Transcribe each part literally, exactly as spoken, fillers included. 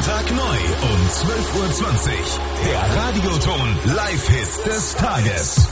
Sonntag neu um zwölf Uhr zwanzig. Der Radioton Live-Hit des Tages.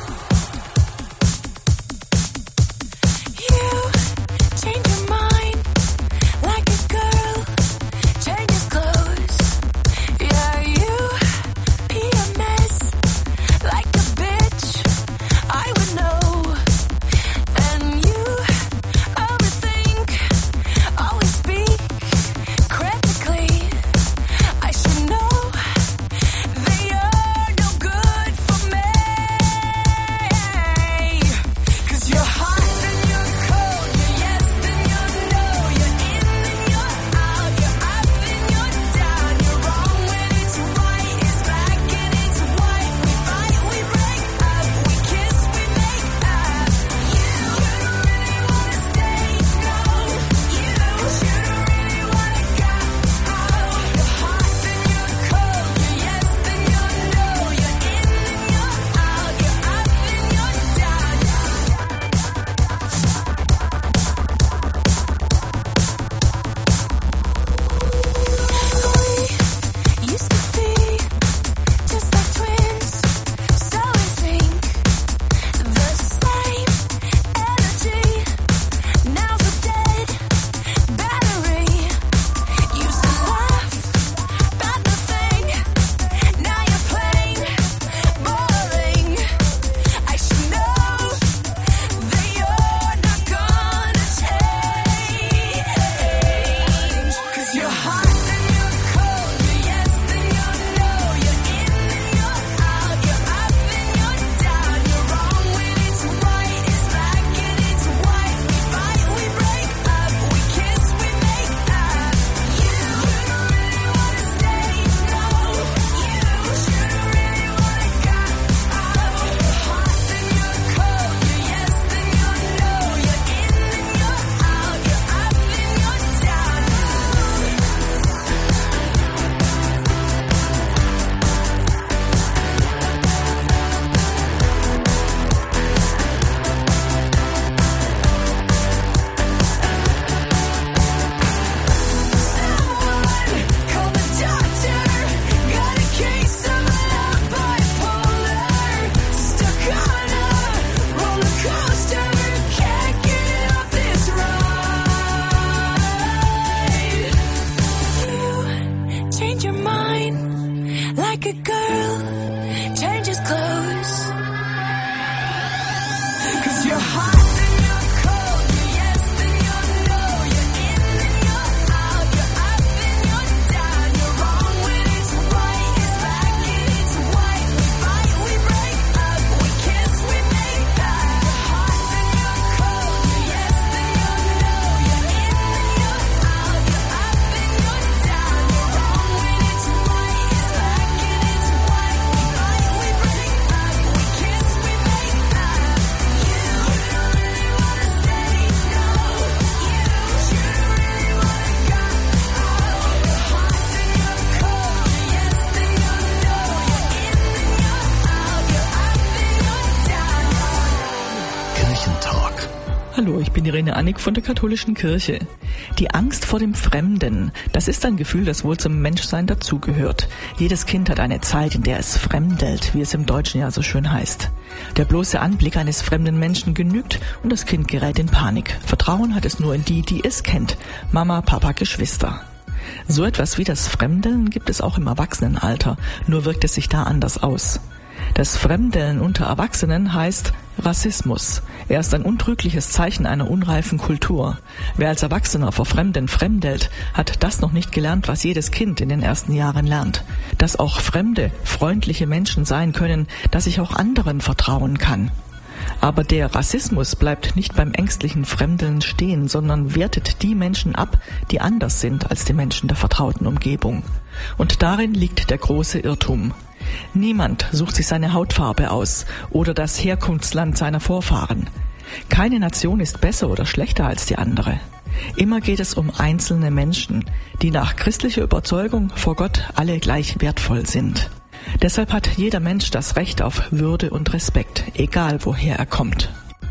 Hallo, ich bin Irene Annick von der Katholischen Kirche. Die Angst vor dem Fremden, das ist ein Gefühl, das wohl zum Menschsein dazugehört. Jedes Kind hat eine Zeit, in der es fremdelt, wie es im Deutschen ja so schön heißt. Der bloße Anblick eines fremden Menschen genügt und das Kind gerät in Panik. Vertrauen hat es nur in die, die es kennt. Mama, Papa, Geschwister. So etwas wie das Fremdeln gibt es auch im Erwachsenenalter, nur wirkt es sich da anders aus. Das Fremdeln unter Erwachsenen heißt Rassismus. Er ist ein untrügliches Zeichen einer unreifen Kultur. Wer als Erwachsener vor Fremden fremdelt, hat das noch nicht gelernt, was jedes Kind in den ersten Jahren lernt. Dass auch Fremde freundliche Menschen sein können, dass ich auch anderen vertrauen kann. Aber der Rassismus bleibt nicht beim ängstlichen Fremdeln stehen, sondern wertet die Menschen ab, die anders sind als die Menschen der vertrauten Umgebung. Und darin liegt der große Irrtum. Niemand sucht sich seine Hautfarbe aus oder das Herkunftsland seiner Vorfahren. Keine Nation ist besser oder schlechter als die andere. Immer geht es um einzelne Menschen, die nach christlicher Überzeugung vor Gott alle gleich wertvoll sind. Deshalb hat jeder Mensch das Recht auf Würde und Respekt, egal woher er kommt.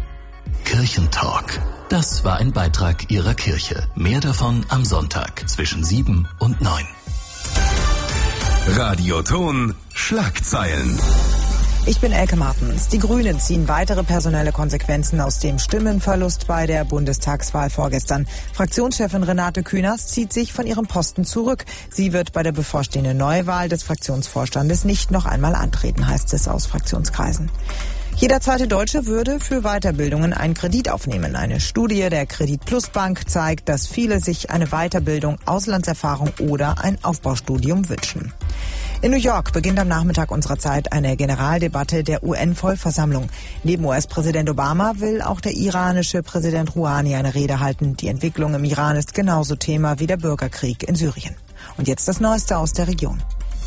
Kirchentalk. Das war ein Beitrag Ihrer Kirche. Mehr davon am Sonntag zwischen sieben und neun. Radioton Schlagzeilen. Ich bin Elke Martens. Die Grünen ziehen weitere personelle Konsequenzen aus dem Stimmenverlust bei der Bundestagswahl vorgestern. Fraktionschefin Renate Künast zieht sich von ihrem Posten zurück. Sie wird bei der bevorstehenden Neuwahl des Fraktionsvorstandes nicht noch einmal antreten, heißt es aus Fraktionskreisen. Jeder zweite Deutsche würde für Weiterbildungen einen Kredit aufnehmen. Eine Studie der Credit Plus Bank zeigt, dass viele sich eine Weiterbildung, Auslandserfahrung oder ein Aufbaustudium wünschen. In New York beginnt am Nachmittag unserer Zeit eine Generaldebatte der U N-Vollversammlung. Neben U S-Präsident Obama will auch der iranische Präsident Rouhani eine Rede halten. Die Entwicklung im Iran ist genauso Thema wie der Bürgerkrieg in Syrien. Und jetzt das Neueste aus der Region.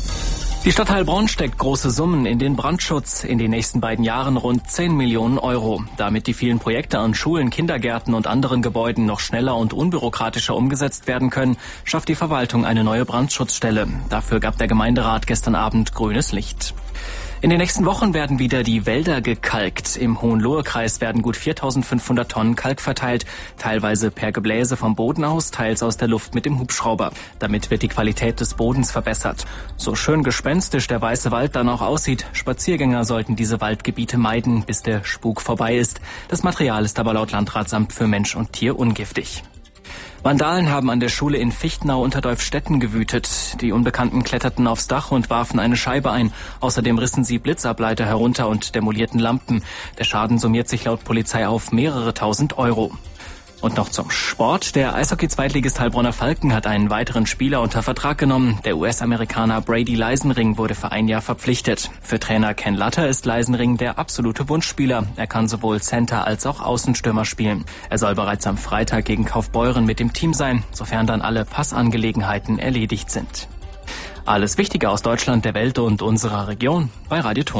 Die Stadt Heilbronn steckt große Summen in den Brandschutz. In den nächsten beiden Jahren rund zehn Millionen Euro. Damit die vielen Projekte an Schulen, Kindergärten und anderen Gebäuden noch schneller und unbürokratischer umgesetzt werden können, schafft die Verwaltung eine neue Brandschutzstelle. Dafür gab der Gemeinderat gestern Abend grünes Licht. In den nächsten Wochen werden wieder die Wälder gekalkt. Im Hohenlohe-Kreis werden gut viertausendfünfhundert Tonnen Kalk verteilt, teilweise per Gebläse vom Boden aus, teils aus der Luft mit dem Hubschrauber. Damit wird die Qualität des Bodens verbessert. So schön gespenstisch der weiße Wald dann auch aussieht, Spaziergänger sollten diese Waldgebiete meiden, bis der Spuk vorbei ist. Das Material ist aber laut Landratsamt für Mensch und Tier ungiftig. Vandalen haben an der Schule in Fichtenau unter Dolfstetten gewütet. Die Unbekannten kletterten aufs Dach und warfen eine Scheibe ein. Außerdem rissen sie Blitzableiter herunter und demolierten Lampen. Der Schaden summiert sich laut Polizei auf mehrere tausend Euro. Und noch zum Sport. Der Eishockey-Zweitligist Heilbronner Falken hat einen weiteren Spieler unter Vertrag genommen. Der U S-Amerikaner Brady Leisenring wurde für ein Jahr verpflichtet. Für Trainer Ken Latter ist Leisenring der absolute Wunschspieler. Er kann sowohl Center als auch Außenstürmer spielen. Er soll bereits am Freitag gegen Kaufbeuren mit dem Team sein, sofern dann alle Passangelegenheiten erledigt sind. Alles Wichtige aus Deutschland, der Welt und unserer Region bei Radioton.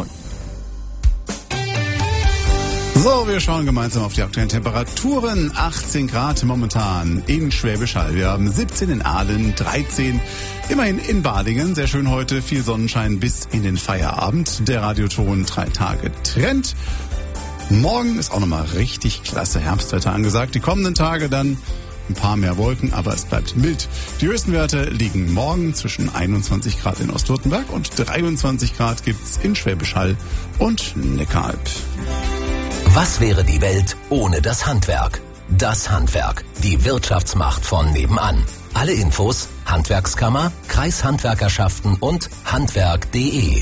So, wir schauen gemeinsam auf die aktuellen Temperaturen. achtzehn Grad momentan in Schwäbisch Hall. Wir haben siebzehn in Aalen, dreizehn immerhin in Balingen. Sehr schön heute, viel Sonnenschein bis in den Feierabend. Der Radioton drei Tage Trend. Morgen ist auch nochmal richtig klasse Herbstwetter angesagt. Die kommenden Tage dann ein paar mehr Wolken, aber es bleibt mild. Die höchsten Werte liegen morgen zwischen einundzwanzig Grad in Ostwürttemberg und dreiundzwanzig Grad gibt's in Schwäbisch Hall und Neckaralb. Was wäre die Welt ohne das Handwerk? Das Handwerk, die Wirtschaftsmacht von nebenan. Alle Infos, Handwerkskammer, Kreishandwerkerschaften und handwerk punkt de.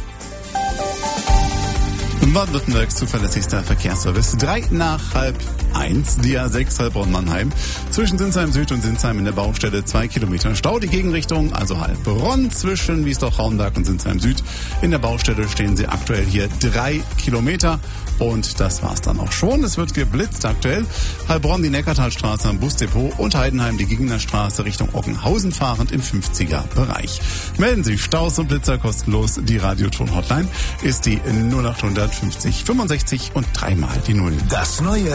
Baden-Württembergs zuverlässigster Verkehrsservice. Drei nach halb eins, die A sechs Heilbronn-Mannheim. Zwischen Sinsheim Süd und Sinsheim in der Baustelle zwei Kilometer Stau. Die Gegenrichtung, also Heilbronn zwischen Wiesloch-Raunberg und Sinsheim Süd. In der Baustelle stehen sie aktuell hier drei Kilometer. Und das war's dann auch schon. Es wird geblitzt aktuell. Heilbronn die Neckartalstraße am Busdepot und Heidenheim die Gegnerstraße Richtung Ockenhausen fahrend im fünfziger Bereich. Melden Sie Staus und Blitzer kostenlos. Die Radioton-Hotline ist die null acht fünfzig fünfundsechzig und dreimal die Null. Das neue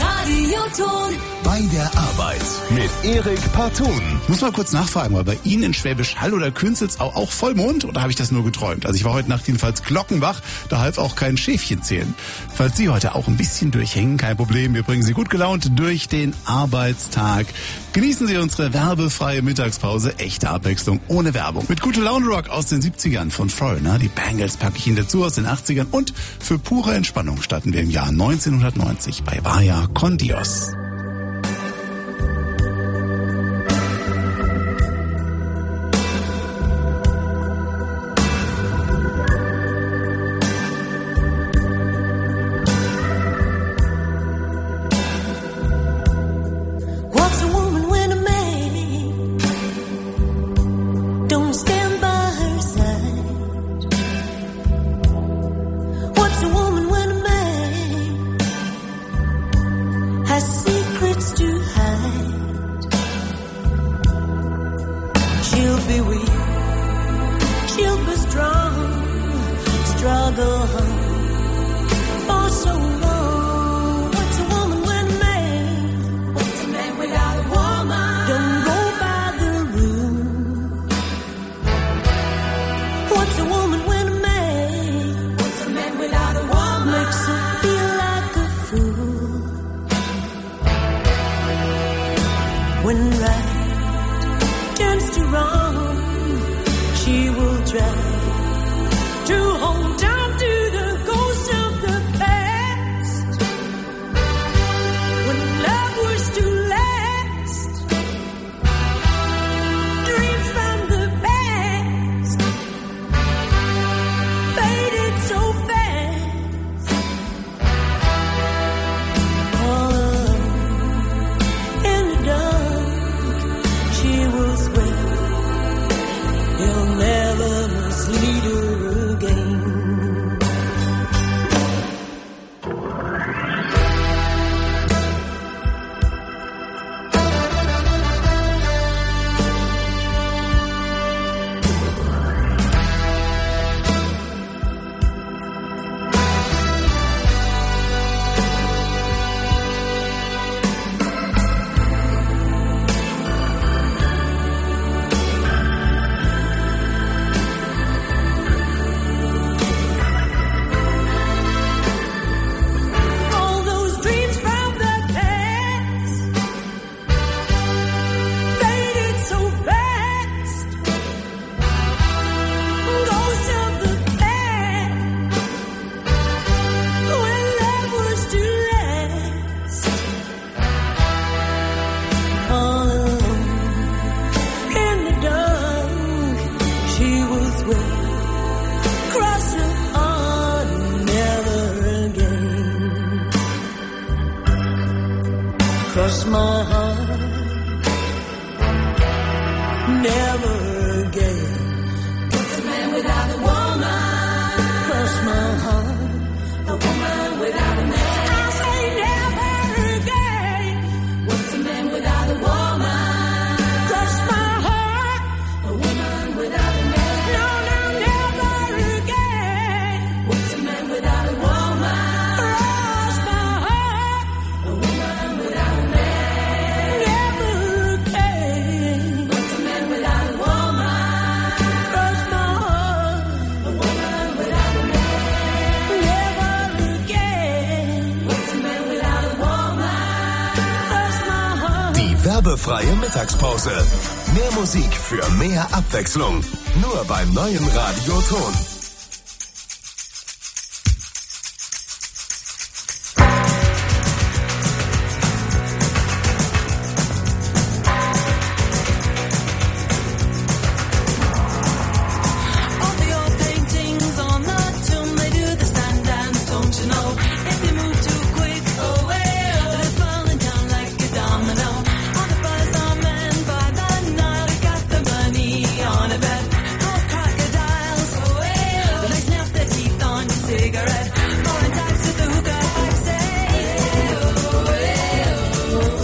Radioton bei der Arbeit mit Erik Partun. Ich muss mal kurz nachfragen, war bei Ihnen in Schwäbisch Hall oder Künzelsau auch Vollmond oder habe ich das nur geträumt? Also ich war heute Nacht jedenfalls glockenwach, da half auch kein Schäfchen zählen. Falls Sie heute auch ein bisschen durchhängen, kein Problem, wir bringen Sie gut gelaunt durch den Arbeitstag. Genießen Sie unsere werbefreie Mittagspause, echte Abwechslung ohne Werbung. Mit gute Laune Rock aus den siebzigern von Foreigner, die Bangles packe ich Ihnen dazu aus den achtzigern und für pure Entspannung starten wir im Jahr neunzehnhundertneunzig bei Vaya con Dios. When right turns to wrong, she will try to hold on to the ghost of the past. When love was to last, dreams from the past faded so fast. All alone in the dark, she will swear he'll never mislead her again. All those dreams from the past faded so fast. Ghosts of the past when love was to last. All alone in the dark, she will swear, cross her heart, never again. Cross my heart, never again. What's a man without a woman? Cross my heart, a woman without a man. I say never again. What's a man without a woman? Cross my heart, a woman without a man. No, no, never again. What's a man without a woman? Cross my heart, a woman without a man. Never again. What's a man without a woman? Cross my heart, a woman without a man. Never again. What's a man without a woman? Cross my heart. Die werbefreie Mittagspause. Mehr Musik für mehr Abwechslung. Nur beim neuen Radioton. All the old paintings on the tomb, they do the sand dance, don't you know? If you move too quick, oh well, they're falling down like a domino. All the buzz on men by the night, got the money on a bet. All crocodiles, oh well, they snap their teeth on your cigarette. Foreign types with the hookah pipes say, oh well, oh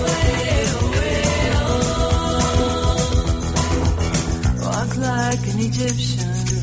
well, oh well. Walk like an Egyptian.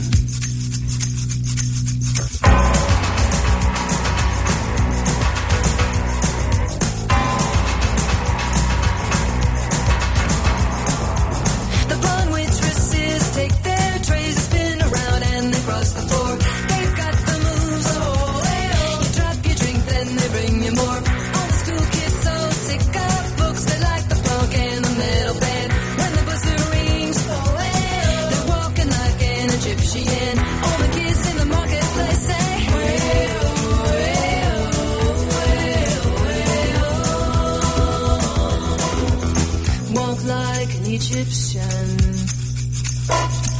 The blonde waitresses take their trays, spin around and they cross the floor. They've got the moves, oh well. You drop your drink, then they bring you more. All the school kids so sick of books, they like the funk in the middle bed. When the buzzer rings, oh well, they're walking like an Egyptian. All the kids in the marketplace say, well, well, well, well. Walk like an Egyptian.